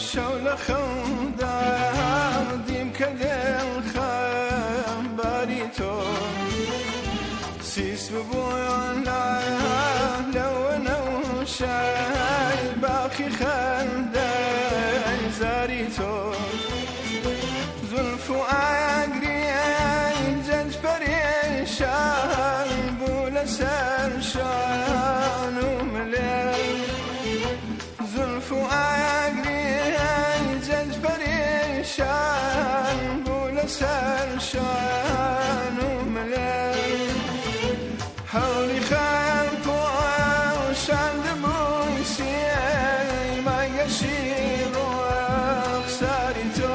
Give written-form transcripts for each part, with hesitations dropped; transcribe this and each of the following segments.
شول خودم دیم که دل خم باری تو سیس ببویان لو نوشای باقی خنده زاری تو زلف و اگری جنج پریشان بول سرشان و ملل زلف و اگری جنج پریشان بول سرشان و ملل حولی خلق و شند بویسی ما گشیر و اخساری تو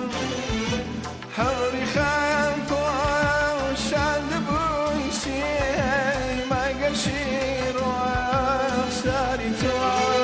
حولی خلق و شند بویسی ما گشیر و اخساری تو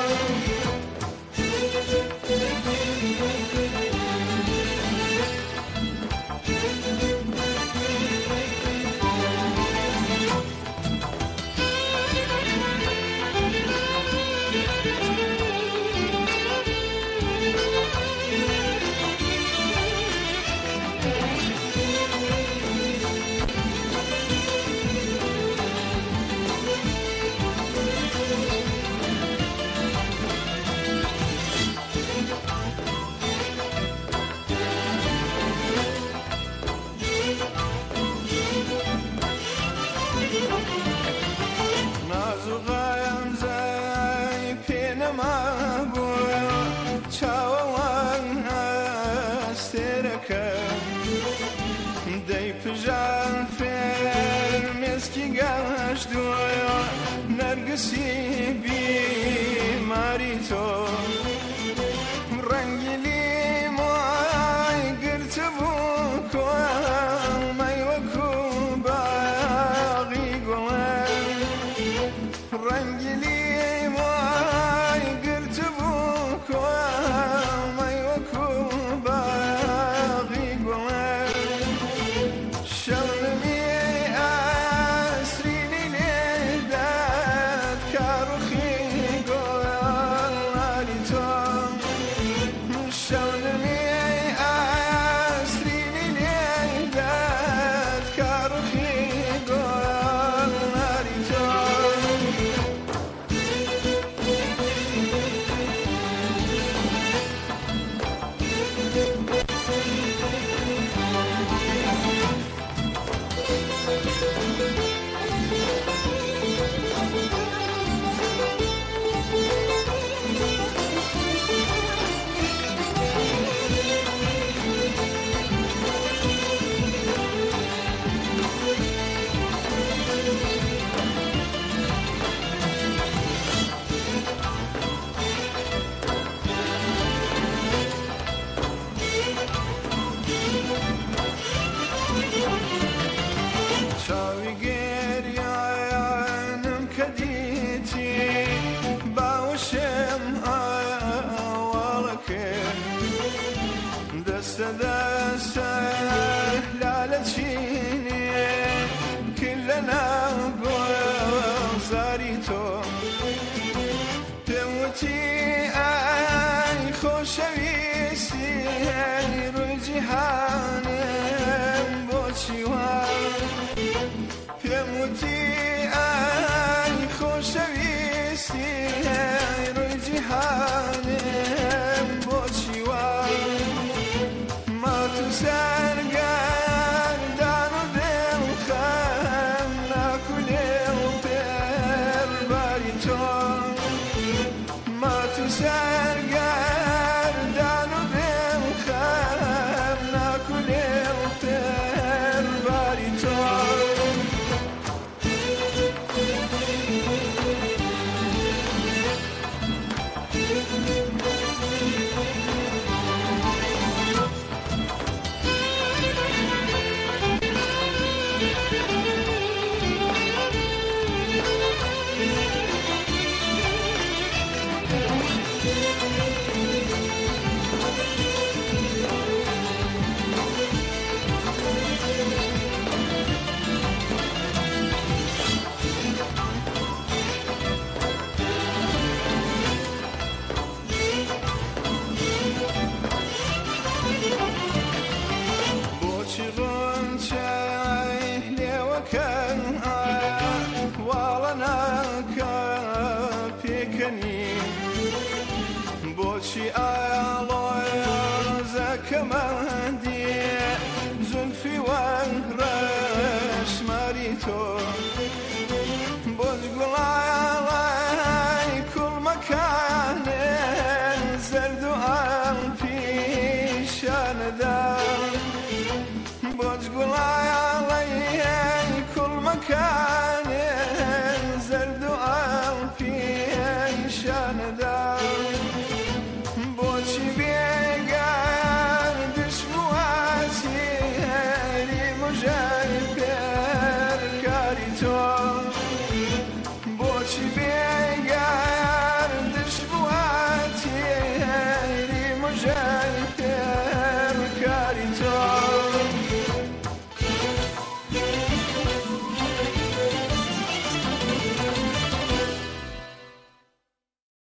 دای پجان فر مسکی گاش دویا نرگسی بیماری تو رنگی لیمای گرت بو کو مای وکو باقی گوان رنگی لیمای گرت بو کو مای وکو باقی گوان شلمی اسرینی نداد کارخی گواری تو شلمی اسرینی نداد کارخی گواری تو دست لالتشيني كلنا بوزاري تو تموتي اي خوشويسي روي جهاني بوشي تموتي اي خوشويسي روي جهاني بوشي سرگردان و دل خم نکنه و پر باری تو ما تو سرگردان و دل خم ندم بۆ گوڵای ئاڵەی کوڵ مەکە